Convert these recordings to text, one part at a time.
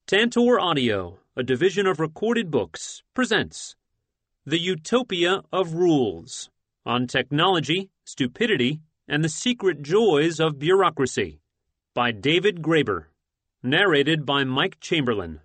Tantor Audio, a division of Recorded Books, presents The Utopia of Rules on Technology, Stupidity, and the Secret Joys of Bureaucracy by David Graeber, narrated by Mike Chamberlain.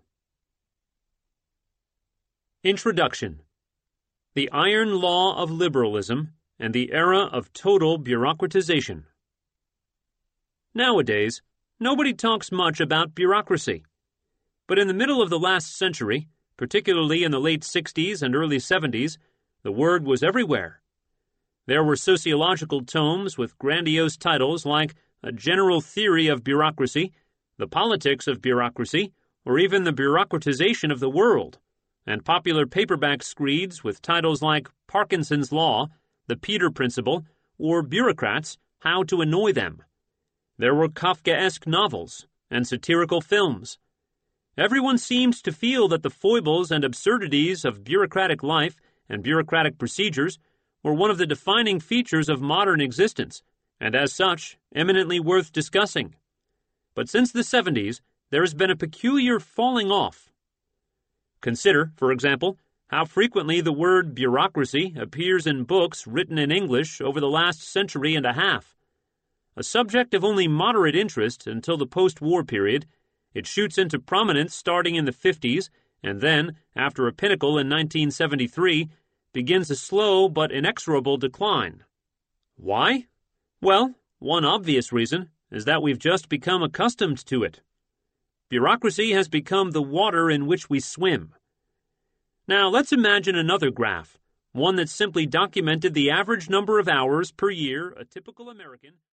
Introduction. The Iron Law of Liberalism and the Era of Total Bureaucratization. Nowadays, nobody talks much about bureaucracy. But in the middle of the last century, particularly in the late 60s and early 70s, the word was everywhere. There were sociological tomes with grandiose titles like A General Theory of Bureaucracy, The Politics of Bureaucracy, or even The Bureaucratization of the World, and popular paperback screeds with titles like Parkinson's Law, The Peter Principle, or Bureaucrats, How to Annoy Them. There were Kafkaesque novels and satirical films. Everyone seemed to feel that the foibles and absurdities of bureaucratic life and bureaucratic procedures were one of the defining features of modern existence, and as such, eminently worth discussing. But since the 70s, there has been a peculiar falling off. Consider, for example, how frequently the word bureaucracy appears in books written in English over the last century and a half. A subject of only moderate interest until the post-war period, it shoots into prominence starting in the 50s, and then, after a pinnacle in 1973, begins a slow but inexorable decline. Why? Well, one obvious reason is that we've just become accustomed to it. Bureaucracy has become the water in which we swim. Now, let's imagine another graph, one that simply documented the average number of hours per year a typical American